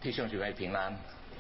弟兄姐妹平安。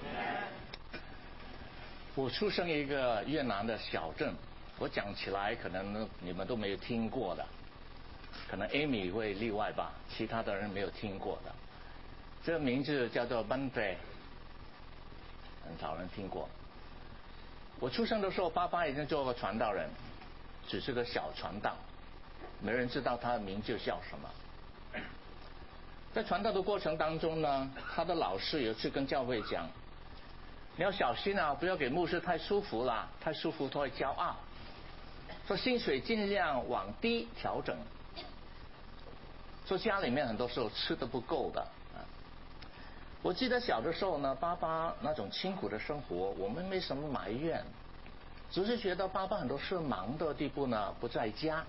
我出生于一个越南的小镇，我讲起来可能你们都没有听过的，可能 Amy 会例外吧，其他的人没有听过的。这个名字叫做 Ban Tre， 很少人听过。我出生的时候，爸爸已经做过传道人，只是个小传道，没人知道他的名字叫什么。在传道的过程当中呢，他的老师有一次跟教会讲，你要小心啊，不要给牧师太舒服啦，太舒服他会骄傲，说薪水尽量往低调整，说家里面很多时候吃得不够的啊。我记得小的时候呢，爸爸那种辛苦的生活，我们没什么埋怨，只是觉得爸爸很多事忙的地步呢不在家。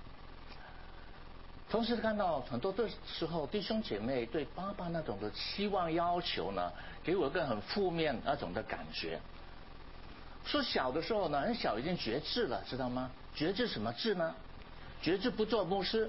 同时看到很多的时候，弟兄姐妹对爸爸那种的期望要求呢，给我一个很负面那种的感觉。说小的时候呢，很小已经决志了，知道吗？决志什么志呢？决志不做牧师。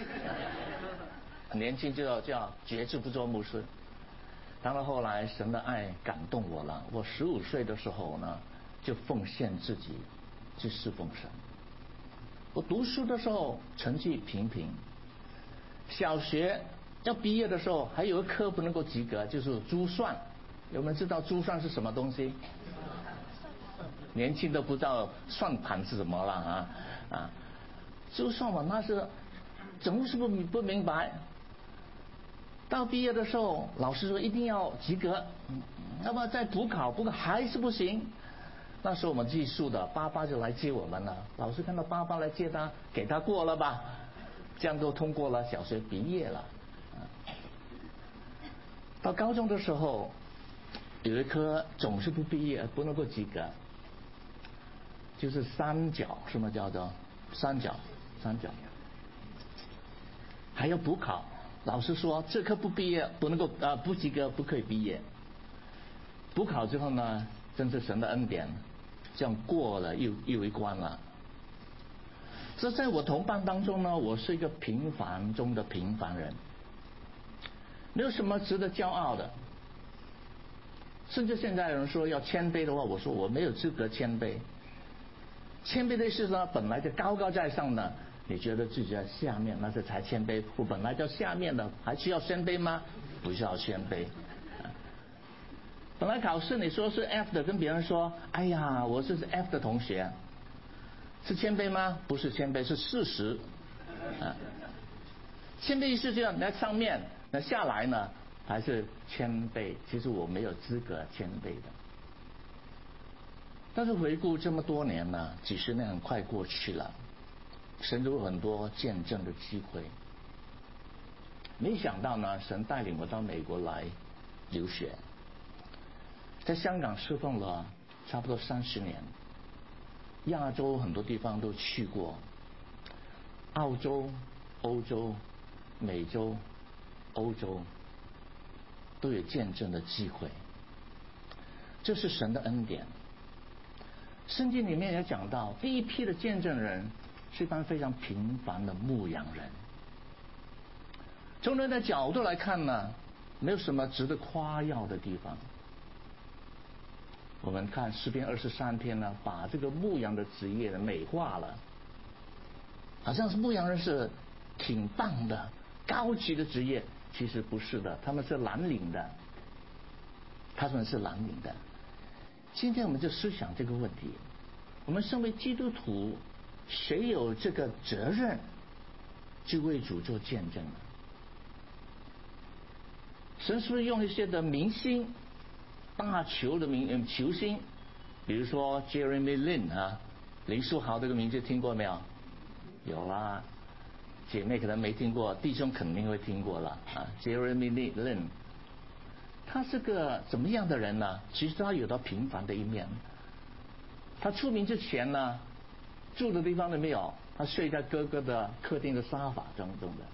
很年轻就要叫决志不做牧师。当然后来神的爱感动我了，我15岁的时候呢，就奉献自己去侍奉神。我读书的时候成绩平平。小学要毕业的时候，还有一科不能够及格，就是珠算。有没有知道珠算是什么东西？年轻都不知道算盘是什么了啊！珠算嘛，那是总是不明白。到毕业的时候，老师说一定要及格，要不然再补考还是不行。那时候我们寄宿的，爸爸就来接我们了。老师看到爸爸来接他，给他过了吧。这样就通过了，小学毕业了。到高中的时候，有一科总是不毕业，不能够及格，就是三角，什么叫做三角？还要补考。老师说这科不毕业不能够不及格，不可以毕业。补考之后呢，真是神的恩典，这样过了又一关了。这在我同伴当中呢，我是一个平凡中的平凡人，没有什么值得骄傲的。甚至现在有人说要谦卑的话，我说我没有资格谦卑。谦卑的意思呢，本来就高高在上的，你觉得自己在下面，那是才谦卑。我本来叫下面的，还需要谦卑吗？不需要谦卑。本来考试你说是 F 的，跟别人说，哎呀，我是 F 的同学。是谦卑吗？不是谦卑，是事实。谦卑意思就在上面，那下来呢还是谦卑。其实我没有资格谦卑的。但是回顾这么多年呢，几十年很快过去了，神有很多见证的机会。没想到呢，神带领我到美国来留学，在香港侍奉了差不多30年。亚洲很多地方都去过，澳洲、欧洲、美洲、欧洲都有见证的机会，这是神的恩典。圣经里面也讲到，第一批的见证人是一般非常平凡的牧羊人。从人的角度来看呢，没有什么值得夸耀的地方。我们看诗篇23篇呢，把这个牧羊的职业美化了，好像是牧羊人是挺棒的高级的职业，其实不是的，他们是蓝领的。今天我们就思想这个问题，我们身为基督徒，谁有这个责任去为主做见证呢？神是不是用一些的明星，大球的球星，比如说 Jeremy Lin 林书豪这个名字听过没有？有啦，姐妹可能没听过，弟兄肯定会听过了Jeremy Lin， 他是个怎么样的人呢？其实他有他平凡的一面。他出名之前呢，住的地方都没有，他睡在哥哥的客厅的沙发当中的。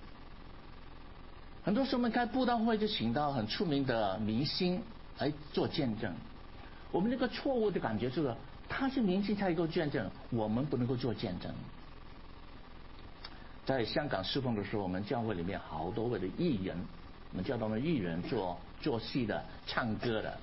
很多时候我们开布道会就请到很出名的明星来做见证，我们那个错误的感觉就是他是明星才能够见证，我们不能够做见证。在香港侍奉的时候，我们教会里面好多位的艺人我们叫他们艺人做戏的、唱歌的。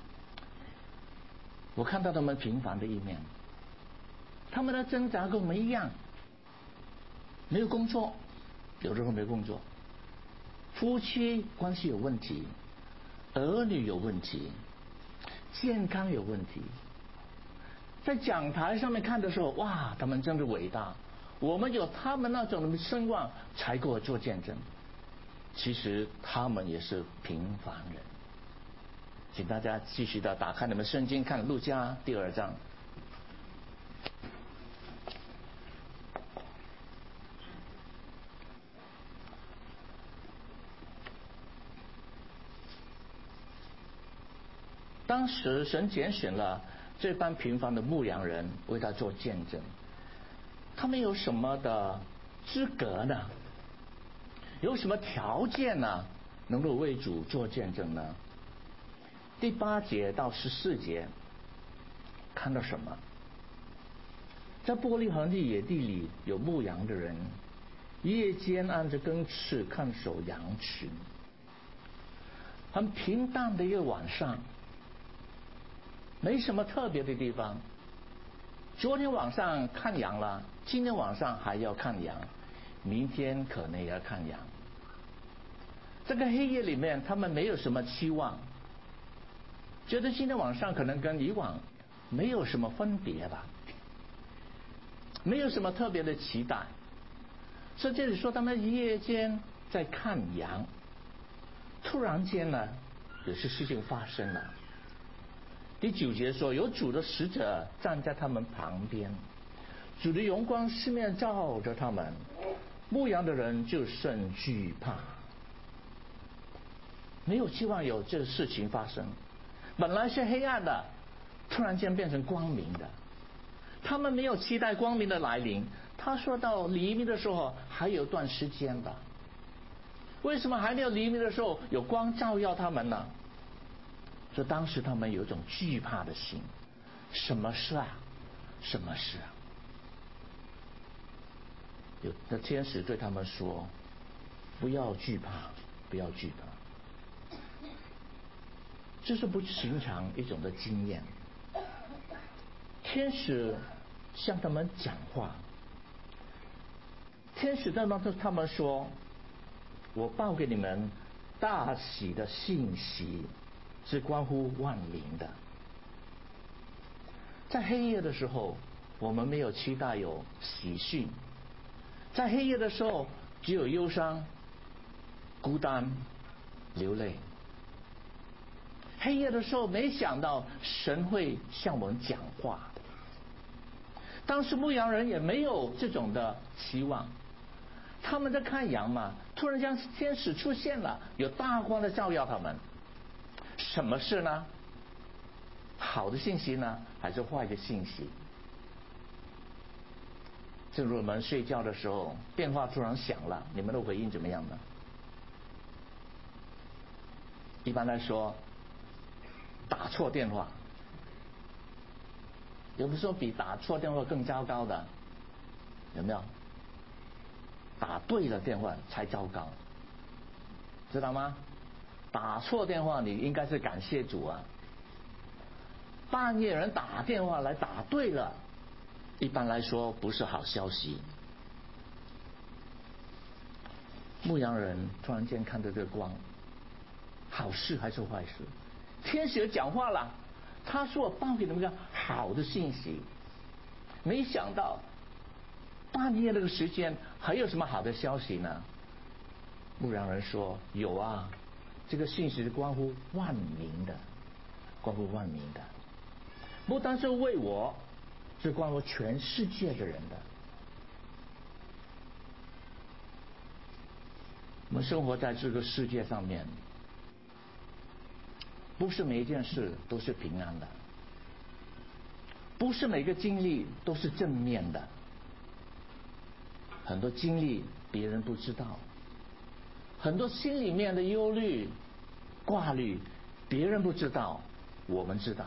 我看到他们平凡的一面，他们的挣扎跟我们一样，没有工作，有时候没有工作，夫妻关系有问题，儿女有问题，健康有问题。在讲台上面看的时候，哇，他们真的伟大，我们有他们那种的声望才给我做见证。其实他们也是平凡人。请大家继续的打开你们圣经，看路加第2章。当时神拣选了这班平凡的牧羊人为他做见证，他们有什么的资格呢？有什么条件呢？能够为主做见证呢？第8节到14节看到什么？在伯利恒的野地里有牧羊的人，夜间按着更次看守羊群。很平淡的一个晚上，没什么特别的地方。昨天晚上看羊了，今天晚上还要看羊，明天可能也要看羊。这个黑夜里面，他们没有什么期望，觉得今天晚上可能跟以往没有什么分别吧，没有什么特别的期待。所以这里说他们夜间在看羊，突然间呢，有些事情发生了。第9节说，有主的使者站在他们旁边，主的荣光四面照着他们，牧羊的人就甚惧怕。没有期望有这个事情发生，本来是黑暗的，突然间变成光明的。他们没有期待光明的来临，他说到黎明的时候还有段时间吧。为什么还没有黎明的时候有光照耀他们呢？所以当时他们有一种惧怕的心。什么事啊？什么事啊？有的天使对他们说，不要惧怕，不要惧怕。这是不寻常一种的经验。天使向他们讲话，天使对他们说，我报给你们大喜的信息，是关乎万民的。在黑夜的时候，我们没有期待有喜讯，在黑夜的时候只有忧伤、孤单、流泪。黑夜的时候没想到神会向我们讲话。当时牧羊人也没有这种的期望，他们在看羊嘛，突然间天使出现了，有大光的照耀他们。什么事呢？好的信息呢，还是坏的信息？正如我们睡觉的时候，电话突然响了，你们的回应怎么样呢？一般来说，打错电话，有的时候比打错电话更糟糕的，有没有？打对了电话才糟糕，知道吗？打错电话你应该是感谢主啊。半夜人打电话来打对了，一般来说不是好消息。牧羊人突然间看到这个光，好事还是坏事？天使讲话了，他说我报给你们个好的信息。没想到半夜那个时间还有什么好的消息呢？牧羊人说有啊，这个信息是关乎万民的，关乎万民的，不单是为我，是关乎全世界的人的。我们生活在这个世界上面，不是每一件事都是平安的，不是每个经历都是正面的，很多经历别人不知道，很多心里面的忧虑、挂虑，别人不知道，我们知道。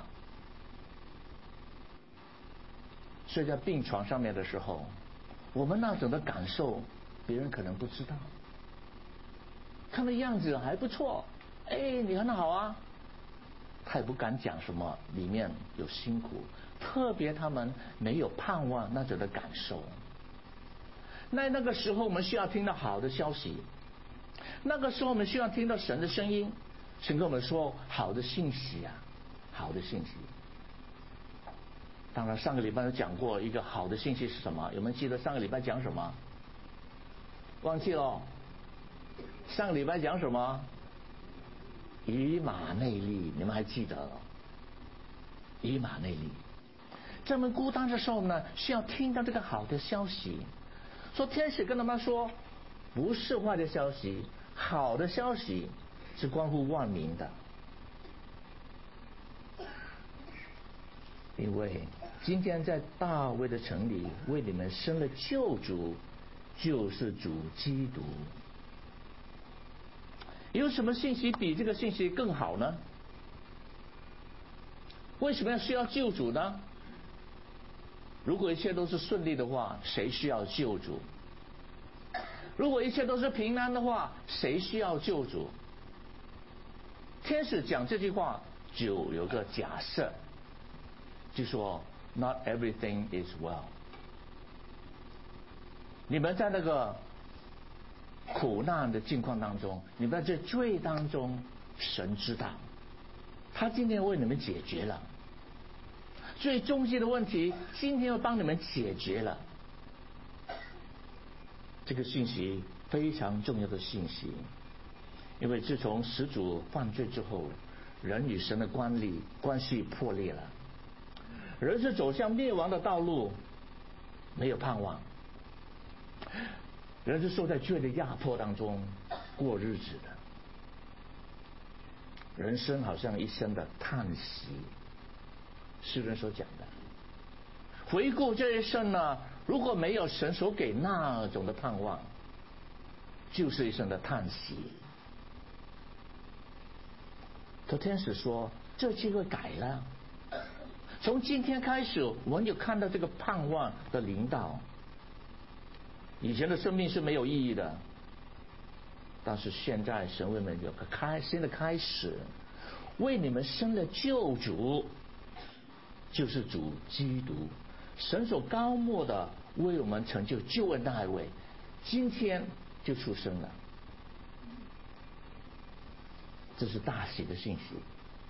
睡在病床上面的时候，我们那种的感受，别人可能不知道。 看的样子还不错，你很好啊。他也不敢讲什么里面有辛苦，特别他们没有盼望那种的感受。那个时候我们需要听到好的消息，那个时候我们需要听到神的声音，神跟我们说好的信息啊，好的信息。当然上个礼拜有讲过一个好的信息是什么，有没有记得上个礼拜讲什么？忘记了。上个礼拜讲什么？以马内利，你们还记得了？以马内利，在我们孤单的时候呢，需要听到这个好的消息。说天使跟他们说，不是坏的消息，好的消息是关乎万民的。因为今天在大卫的城里为你们生了救主，就是主基督。有什么信息比这个信息更好呢？为什么要需要救主呢？如果一切都是顺利的话，谁需要救主？如果一切都是平安的话，谁需要救主？天使讲这句话就有个假设，就说 Not everything is well。 你们在那个苦难的境况当中，你们在这罪当中，神知道，他今天为你们解决了最终极的问题，今天要帮你们解决了。这个信息非常重要的信息，因为自从始祖犯罪之后，人与神的关系破裂了，人是走向灭亡的道路，没有盼望，人是受在罪的压迫当中过日子的，人生好像一生的叹息。诗人所讲的，回顾这一生呢，如果没有神所给那种的盼望，就是一生的叹息。可天使说这机会改了，从今天开始我们就看到这个盼望的临到。以前的生命是没有意义的，但是现在神为你们有个新的开始，为你们生了救主，就是主基督，神所高莫的为我们成就救恩的那一位，今天就出生了。这是大喜的信息。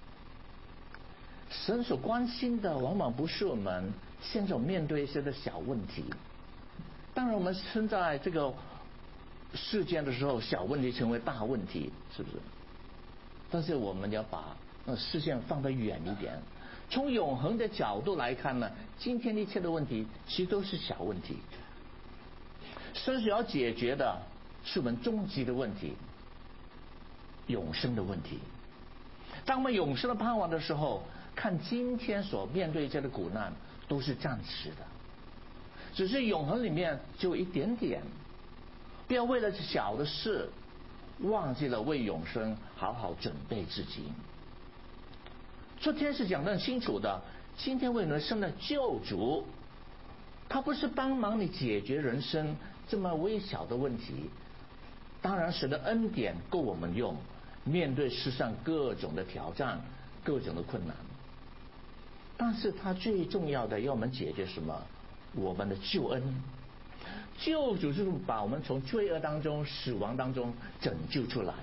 神所关心的往往不是我们现在面对一些的小问题，当然我们生在这个世间的时候，小问题成为大问题，是不是？但是我们要把视线放得远一点，从永恒的角度来看呢，今天一切的问题其实都是小问题。神所要解决的是我们终极的问题，永生的问题。当我们永生的盼望的时候，看今天所面对这个苦难都是暂时的，只是永恒里面就一点点。不要为了小的事忘记了为永生好好准备自己。这天使讲得很清楚的，今天为人生的救主，他不是帮忙你解决人生这么微小的问题，当然神的恩典够我们用，面对世上各种的挑战，各种的困难。但是他最重要的要我们解决什么？我们的救恩。救主就是把我们从罪恶当中、死亡当中拯救出来，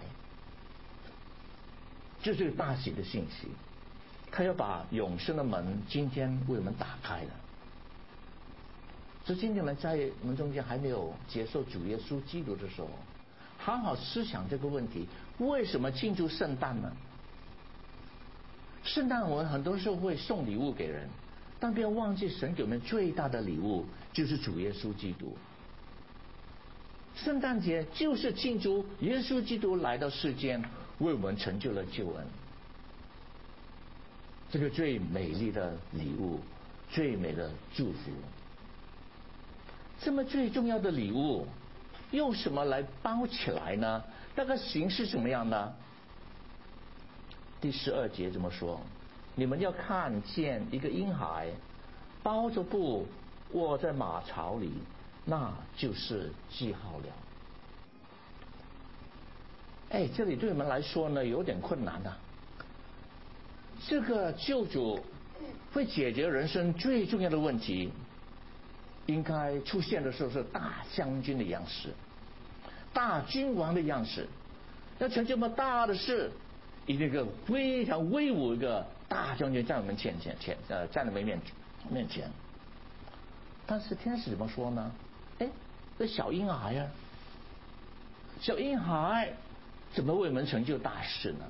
这是大喜的信息。他要把永生的门今天为我们打开了。所以今天我们在我们中间还没有接受主耶稣基督的时候，好好思想这个问题：为什么庆祝圣诞呢？圣诞我们很多时候会送礼物给人，但不要忘记神给我们最大的礼物就是主耶稣基督。圣诞节就是庆祝耶稣基督来到世间，为我们成就了救恩。这个最美丽的礼物，最美的祝福。这么最重要的礼物，用什么来包起来呢？那个形式怎么样呢？第12节这么说：你们要看见一个婴孩包着布卧在马槽里，那就是记号了。 这里对我们来说呢有点困难的。这个救主会解决人生最重要的问题，应该出现的时候是大将军的样式，大君王的样式，要成这么大的事，一个非常威武一个大将军在我们在我们面前。但是天使怎么说呢？这小婴孩啊，小婴孩怎么为我们成就大事呢？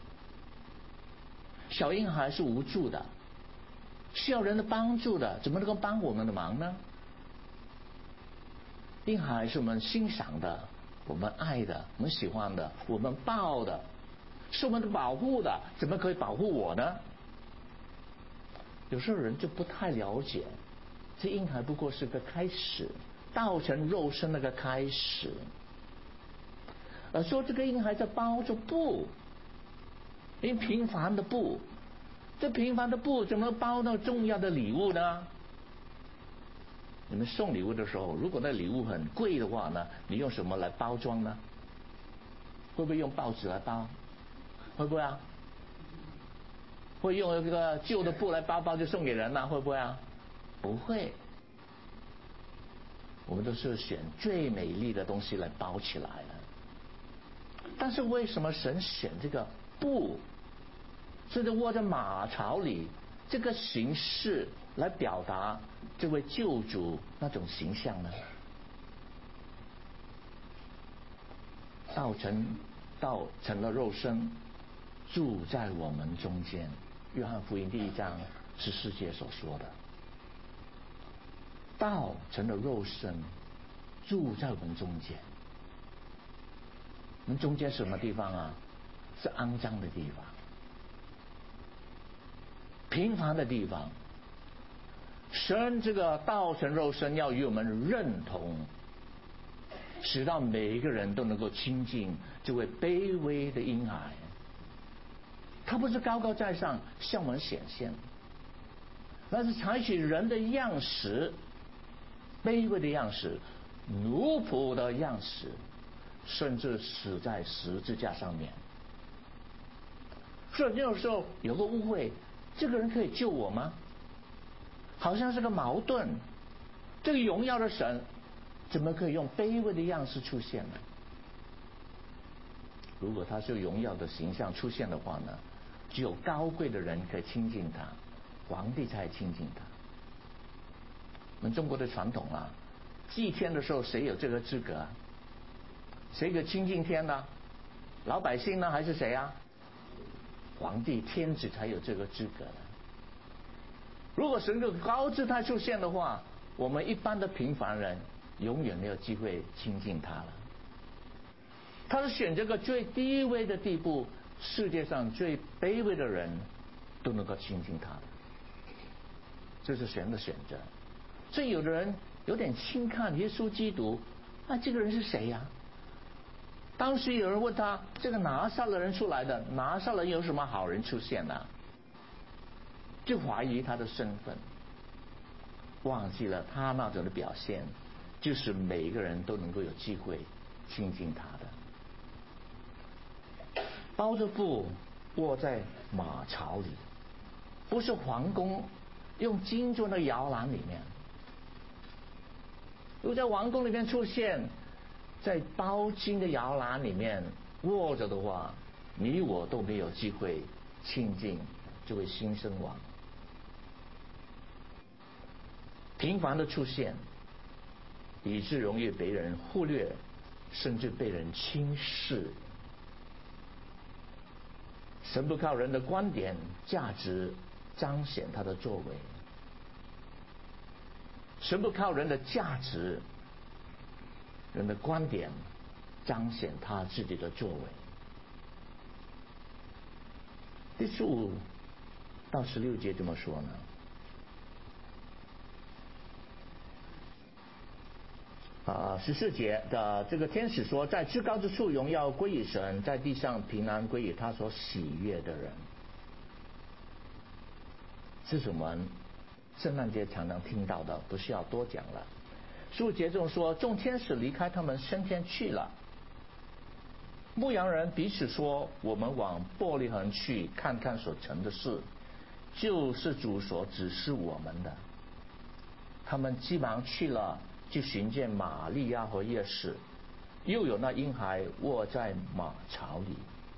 小婴孩是无助的，需要人的帮助的，怎么能够帮我们的忙呢？婴孩是我们欣赏的，我们爱的，我们喜欢的，我们抱的，是我们的保护的，怎么可以保护我呢？有时候人就不太了解，这婴孩不过是个开始，道成肉身那个开始。而说这个婴孩在包着布，因为平凡的布，这平凡的布怎么包到重要的礼物呢？你们送礼物的时候，如果那礼物很贵的话呢，你用什么来包装呢？会不会用报纸来包？会不会啊？会用一个旧的布来包就送给人了？会不会啊？不会。我们都是选最美丽的东西来包起来了。但是为什么神选这个布，甚至握在马槽里这个形式来表达这位救主那种形象呢？道成了肉身，住在我们中间。约翰福音第1章14节所说的，道成了肉身，住在我们中间。我们中间什么地方啊？是肮脏的地方，平凡的地方。神这个道成肉身要与我们认同，使到每一个人都能够亲近这位卑微的婴孩。他不是高高在上向我们显现，那是采取人的样式，卑微的样式，奴仆的样式，甚至死在十字架上面。所以那个时候有个误会，这个人可以救我吗？好像是个矛盾。这个荣耀的神怎么可以用卑微的样式出现呢？如果他是荣耀的形象出现的话呢，只有高贵的人可以亲近他，皇帝才亲近他。我们中国的传统啊，祭天的时候谁有这个资格啊？谁可以亲近天呢？老百姓呢，还是谁啊？皇帝天子才有这个资格的。如果神的高姿态出现的话，我们一般的平凡人永远没有机会亲近他了。他是选这个最低微的地步，世界上最卑微的人都能够亲近他的，这是神的选择。所以有的人有点轻看耶稣基督，这个人是谁呀？当时有人问他，这个拿撒勒人出来的，拿撒勒有什么好人出现呢？就怀疑他的身份，忘记了他那种的表现，就是每一个人都能够有机会亲近他的。包着布卧在马槽里，不是皇宫用金做的摇篮里面。如果在王宫里面出现，在包金的摇篮里面卧着的话，你我都没有机会亲近这位新生王。频繁的出现，以致容易被人忽略，甚至被人轻视。神不靠人的观点价值彰显他的作为，神不靠人的价值人的观点彰显他自己的作为。第15到16节怎么说呢？14节的这个天使说，在至高之处荣耀归于神，在地上平安归于他所喜悦的人。这是我们圣诞节常常听到的，不需要多讲了。15节中说，众天使离开他们升天去了。 牧羊人彼此说：“我们往伯利恒去，看看所成的事，就是主所指示我们的。”他们急忙去了，就寻见玛利亚和约瑟，又有那婴孩卧在马槽里。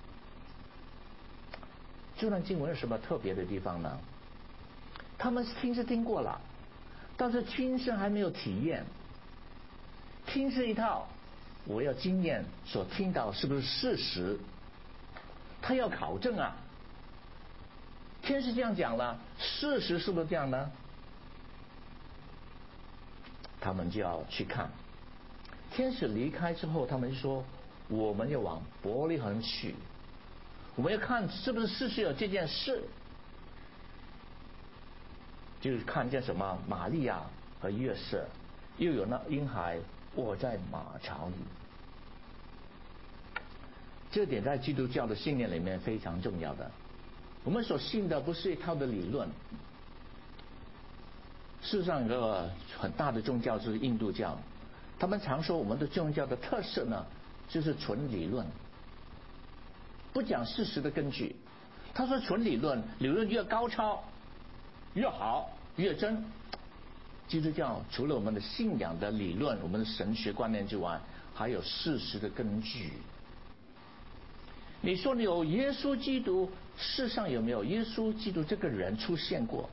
这段经文有什么特别的地方呢？他们听是听过了，但是亲身还没有体验。听是一套，我要经验所听到是不是事实，他要考证啊。天使这样讲了，事实是不是这样呢？他们就要去看。天使离开之后，他们就说：“我们要往伯利恒去，我们要看是不是事实有这件事。”就是看见什么玛利亚和约瑟，又有那婴孩卧在马槽里。这点在基督教的信念里面非常重要的。我们所信的不是一套的理论。事实上，一个很大的宗教是印度教，他们常说我们的宗教的特色呢，就是纯理论，不讲事实的根据。他说纯理论，理论越高超越好越真。基督教除了我们的信仰的理论，我们的神学观念之外，还有事实的根据。你说你有耶稣基督，世上有没有耶稣基督这个人出现过？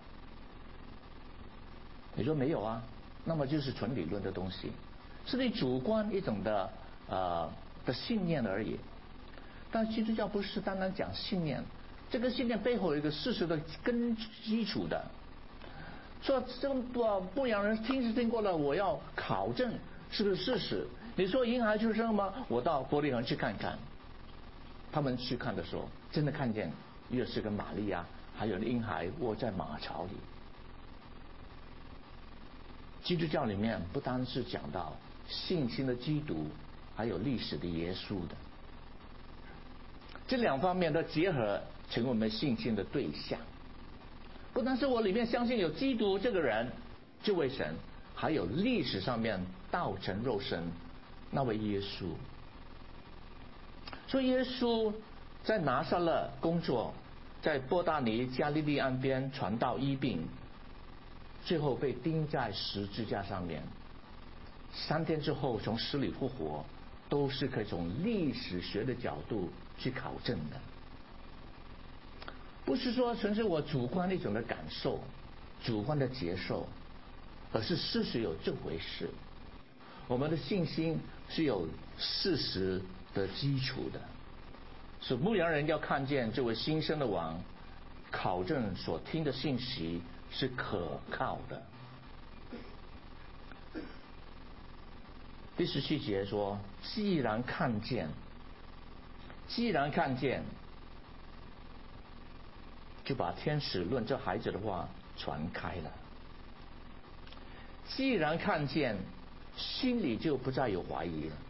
你说没有啊，那么就是纯理论的东西，是你主观一种的信念而已。但基督教不是单单讲信念，这个信念背后有一个事实的基础的。说这个牧羊人听是听过了，我要考证是不是事实。你说婴孩出生吗？我到伯利恒去看看。他们去看的时候，真的看见约瑟跟玛利亚还有婴孩卧在马槽里。基督教里面不单是讲到信心的基督，还有历史的耶稣的，这两方面的结合成为我们信心的对象。不单是我里面相信有基督这个人，这位神，还有历史上面道成肉身那位耶稣。所以耶稣在拿撒勒工作，在伯大尼加利利岸边传道医病，最后被钉在十字架上面，3天之后从死里复活，都是可以从历史学的角度去考证的。不是说纯是我主观的一种的感受，主观的接受，而是事实有这回事。我们的信心是有事实的基础的，所以牧羊人要看见这位新生的王，考证所听的信息是可靠的。第17节说：既然看见，就把天使论这孩子的话传开了。既然看见，心里就不再有怀疑了。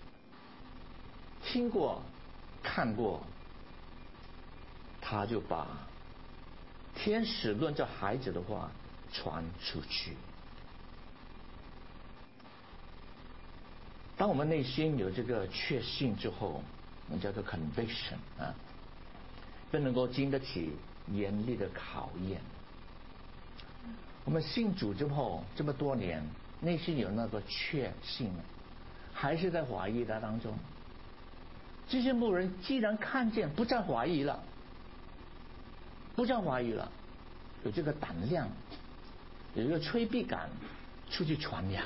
听过看过，他就把天使论这孩子的话传出去。当我们内心有这个确信之后，我们叫做 conviction 啊，更能够经得起严厉的考验。我们信主之后这么多年，内心有那个确信，还是在怀疑的当中。这些牧人既然看见，不再怀疑了，有这个胆量，有一个催逼感，出去传扬。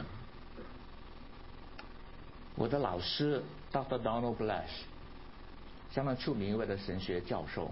我的老师 Dr. Donald Blash 相当出名一位的神学教授，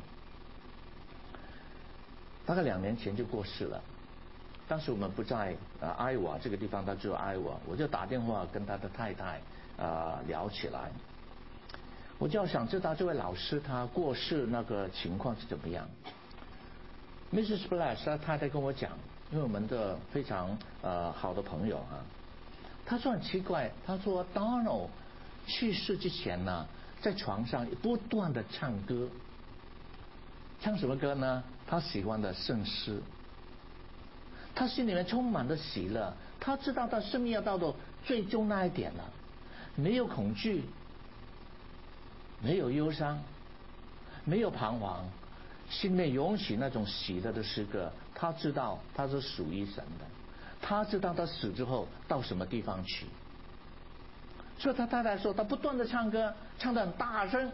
大概2年前就过世了。当时我们不在艾瓦这个地方，他住艾瓦，我就打电话跟他的太太聊起来。我就想知道这位老师他过世那个情况是怎么样。Mrs. Blash 他太太跟我讲，因为我们的非常好的朋友啊，他说很奇怪，他说 Donald 去世之前呢，在床上不断的唱歌。唱什么歌呢？他喜欢的圣诗。他心里面充满了喜乐，他知道他生命要到最终那一点了，没有恐惧， 没有忧伤，没有彷徨，心里面涌起那种喜乐的诗歌。他知道他是属于神的，他知道他死之后到什么地方去。所以他太太说，他不断的唱歌，唱得很大声，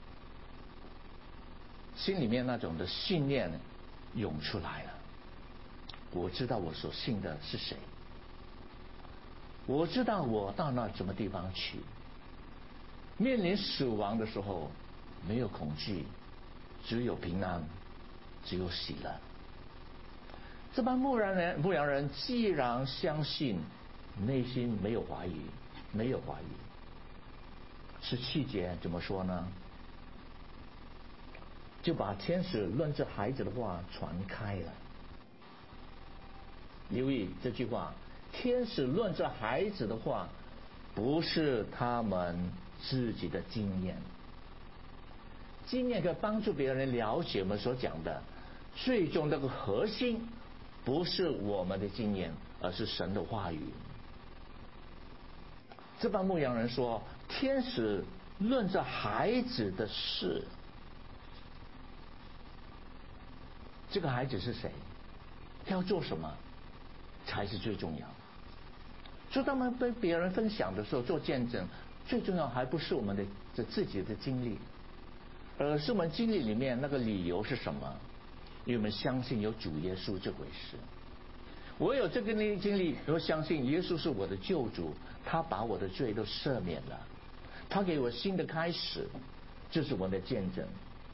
心里面那种的信念涌出来了。我知道我所信的是谁，我知道我到那什么地方去，面临死亡的时候没有恐惧，只有平安，只有喜乐。这帮牧羊人既然相信，内心没有怀疑，没有怀疑。17节怎么说呢？就把天使论这孩子的话传开了。留意这句话，天使论这孩子的话，不是他们自己的经验。经验可以帮助别人了解我们所讲的，最终那个核心不是我们的经验，而是神的话语。这帮牧羊人说，天使论这孩子的事，这个孩子是谁，要做什么才是最重要的。所以他们被别人分享的时候做见证，最重要还不是我们的自己的经历，而是我们经历里面那个理由是什么？因为我们相信有主耶稣这回事。我有这个经历，我相信耶稣是我的救主，他把我的罪都赦免了，他给我新的开始，这是我的见证。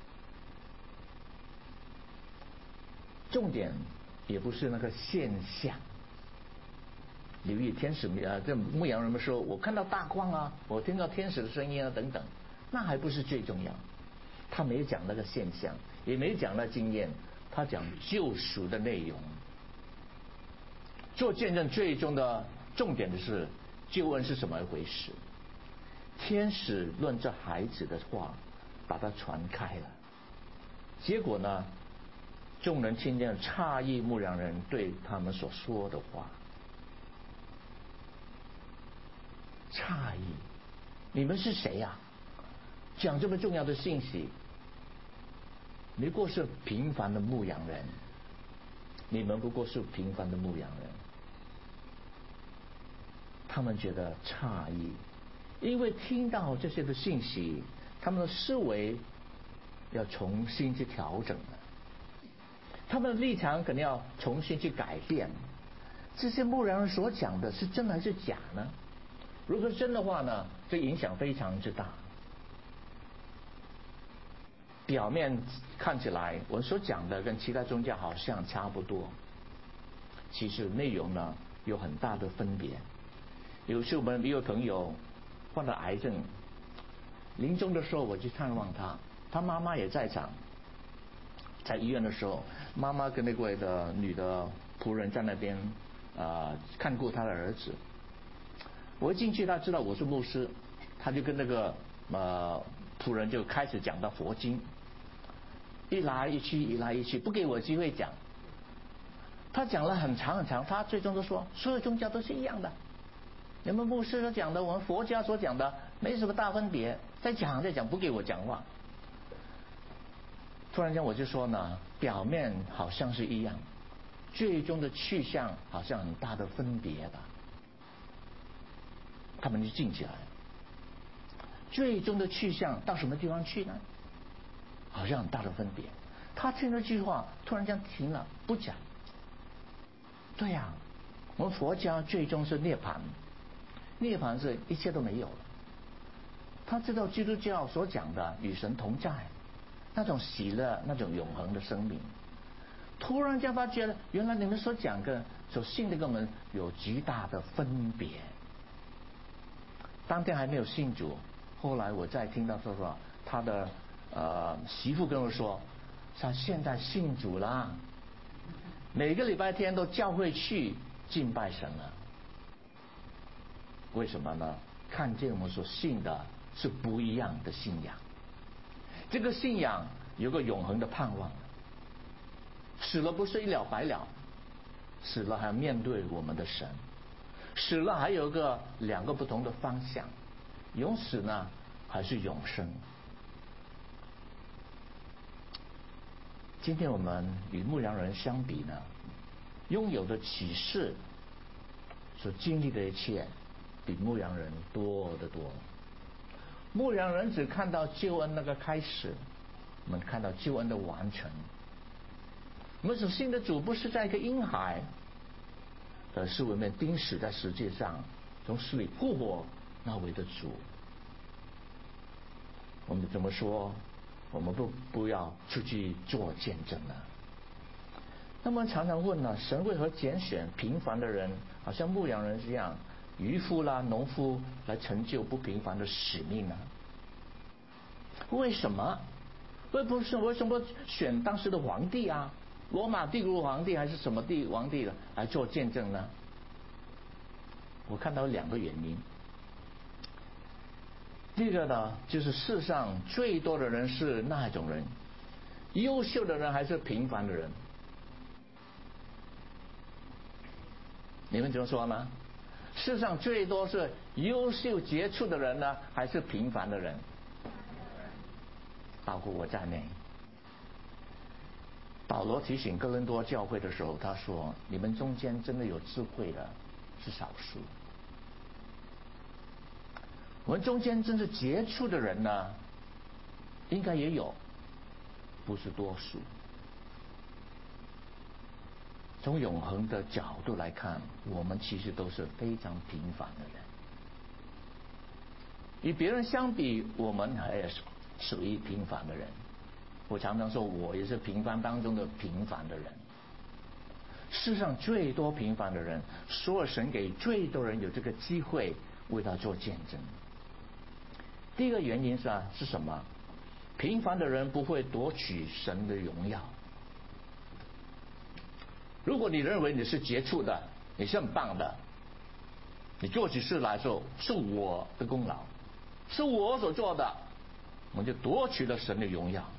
重点也不是那个现象。留意天使这牧羊人们说，我看到大光啊，我听到天使的声音啊等等，那还不是最重要。他没讲那个现象，也没讲那经验，他讲救赎的内容。做见证最终的重点的是救恩是什么一回事。天使论这孩子的话把它传开了，结果呢，众人听见诧异牧羊人对他们所说的话。诧异，你们是谁呀？讲这么重要的信息，你不过是平凡的牧羊人，你们不过是平凡的牧羊人。他们觉得诧异，因为听到这些的信息，他们的思维要重新去调整了，他们的立场可能要重新去改变。这些牧羊人所讲的是真还是假呢？如果是真的话呢，这影响非常之大。表面看起来我所讲的跟其他宗教好像差不多，其实内容呢有很大的分别。有时我们一个朋友患了癌症，临终的时候我去探望他，他妈妈也在场。在医院的时候，妈妈跟那位的女的仆人在那边看顾他的儿子。我一进去，他知道我是牧师，他就跟那个仆人就开始讲到佛经，一来一去，不给我机会讲。他讲了很长很长，他最终都说所有宗教都是一样的，你们牧师所讲的，我们佛家所讲的没什么大分别，再讲，不给我讲话。突然间我就说呢，表面好像是一样，最终的去向好像很大的分别吧。他们就静起来，最终的去向到什么地方去呢？好像很大的分别。他听了这句话，突然间停了，不讲。对呀，我们佛家最终是涅槃，涅槃是一切都没有了。他知道基督教所讲的与神同在，那种喜乐，那种永恒的生命。突然间发觉，原来你们所讲的、所信的跟我们有极大的分别。当天还没有信主，后来我再听到说他的媳妇跟我说，他现在信主了，每个礼拜天都教会去敬拜神了。为什么呢？看见我们所信的是不一样的信仰，这个信仰有个永恒的盼望，死了不是一了百了，死了还要面对我们的神，死了还有两个不同的方向，永死呢还是永生。 今天我们与牧羊人相比呢，拥有的启示，所经历的一切，比牧羊人多得多。牧羊人只看到救恩那个开始，我们看到救恩的完成。我们所信的主不是在一个婴孩，而是我们钉死在世界上，从死里复活那位的主。我们怎么说？我们不要出去做见证呢？那么常常问呢，神为何拣选平凡的人，好像牧羊人这样，渔夫啦、农夫来成就不平凡的使命呢？为什么？为什么选当时的皇帝啊，罗马帝国皇帝还是什么皇帝来做见证呢？我看到2个原因。第一个呢，就是世上最多的人是那种人，优秀的人还是平凡的人？你们怎么说呢？世上最多是优秀杰出的人呢，还是平凡的人？包括我在内。保罗提醒哥林多教会的时候，他说：“你们中间真的有智慧的是少数。”我们中间真是杰出的人呢，应该也有，不是多数。从永恒的角度来看，我们其实都是非常平凡的人。与别人相比，我们还是属于平凡的人。我常常说，我也是平凡当中的平凡的人。世上最多平凡的人，所有神给最多人有这个机会为他做见证。第一个原因是什么？平凡的人不会夺取神的荣耀。如果你认为你是杰出的，你是很棒的，你做起事来说是我的功劳，是我所做的，我们就夺取了神的荣耀。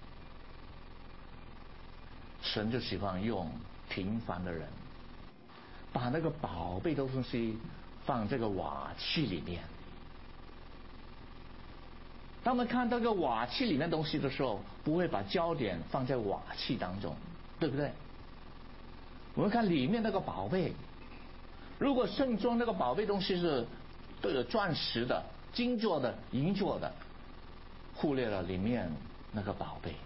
神就喜欢用平凡的人，把那个宝贝的东西放这个瓦器里面。当我们看到这个瓦器里面东西的时候，不会把焦点放在瓦器当中，对不对？我们看里面那个宝贝，如果盛装那个宝贝东西是都有钻石的、金做的、银做的，忽略了里面那个宝贝。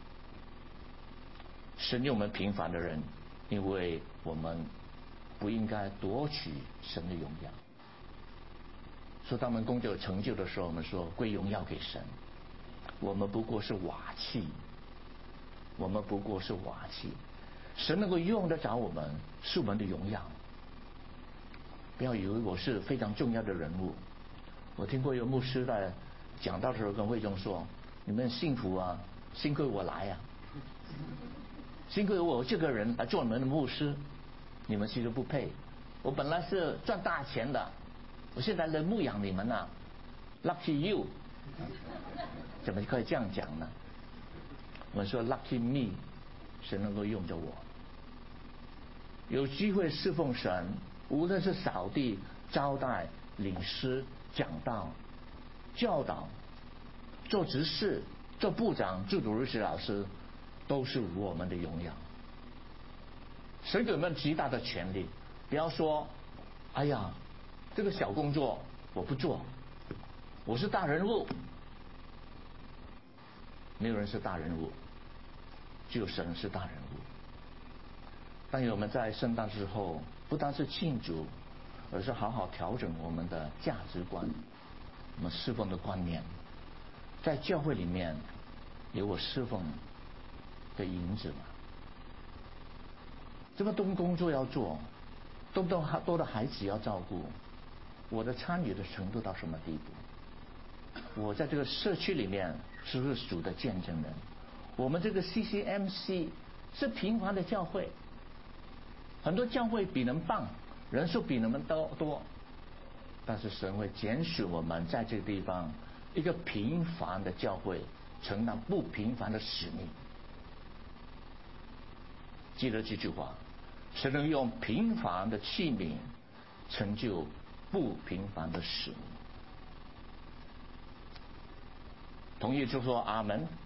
神用我们平凡的人，因为我们不应该夺取神的荣耀。说他们工作有成就的时候，我们说归荣耀给神。我们不过是瓦器，我们不过是瓦器。神能够用得着我们，是我们的荣耀。不要以为我是非常重要的人物。我听过一个牧师在讲道的时候跟会众说：“你们幸福啊，幸亏我来啊，幸亏我这个人来做你们的牧师，你们其实不配。我本来是赚大钱的。”我现在来牧养你们啊 ，Lucky you， 怎么可以这样讲呢？我们说 Lucky me， 神能够用着我，有机会侍奉神，无论是扫地、招待、领诗、讲道、教导、做执事、做部长、做主日学老师，都是我们的荣耀。神给我们极大的权利，不要说，哎呀。这个小工作我不做，我是大人物。没有人是大人物，只有神是大人物。但愿我们在圣诞之后，不单是庆祝，而是好好调整我们的价值观，我们侍奉的观念。在教会里面，有我侍奉的影子嘛？这么多工作要做，多的孩子要照顾。我的参与的程度到什么地步？我在这个社区里面是不是主的见证人？我们这个 CCMC 是平凡的教会，很多教会比人棒，人数比你们多，但是神会拣选我们在这个地方一个平凡的教会，承担不平凡的使命。记得这句话，神能用平凡的器皿成就不平凡的使命。同意就说阿门。